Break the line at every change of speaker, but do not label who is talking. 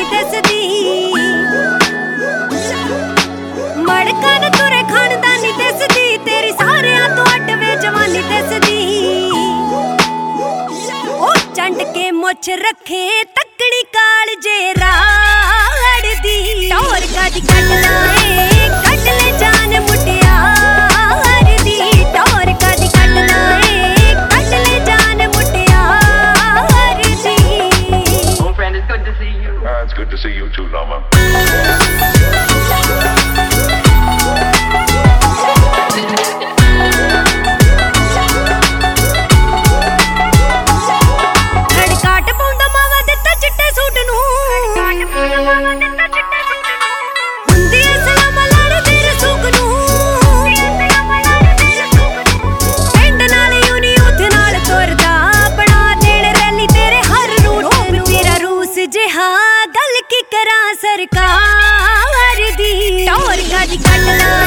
ਨਹੀਂ ਦਿਸਦੀ ਮੜਕਾਂ ਨੂੰ ਤੁਰੇ ਖਾਨਦਾਨੀ ਦਿਸਦੀ ਤੇਰੀ ਸਾਰਿਆਂ ਤੋਂ ਅੱਡ ਵੇ ਜਵਾਨੀ ਦਿਸਦੀ ਉਹ ਚੰਡ ਕੇ ਮੁੱਛ ਰੱਖੇ ਤੱਕੜੀ ਕਾਲ ਜੇ ਰਾੜ ਦੀ ਟੌਰ ਕਾਦੀ ਕੱਢ ਲਾਏ ਕੱਢ ਲੈ ਜਾਨ ਮੁਟਿਆਰ ਦੀ ਟੌਰ ਕਾਦੀ ਕੱਢ ਲਾਏ ਕੱਢ ਲੈ ਜਾਨ ਮੁਟਿਆਰ ਦੀ
Oh friend, it's good to see you.
It's good to see you too, Lama.
ਹੜਕਾਟ ਪਾਉਂਦਾ ਮਾਵਾ ਦਿੱਤਾ ਚਿੱਟੇ ਸੂਟ ਨੂੰ ਹੁੰਦੀ ਐ ਸਲਾਮ ਲੜਦੇ ਰਸੂਕ ਨੂੰ ਪਿੰਡ ਨਾਲ ਯੂਨੀ ਉੱਥ ਨਾਲ ਤੁਰਦਾ ਬਣਾ ਦੇਣ ਰੈਲੀ ਤੇਰੇ ਹਰ ਰੂਟ ਨੂੰ ਤੇਰਾ ਰੂਸ ਜਿਹਾ ਗੱਲ ਕੀ ਕਰਾਂ ਸਰਕਾਰ ਦੀ ਟੌਰ ਕਾਦੀ ਕੱਢ ਲਾ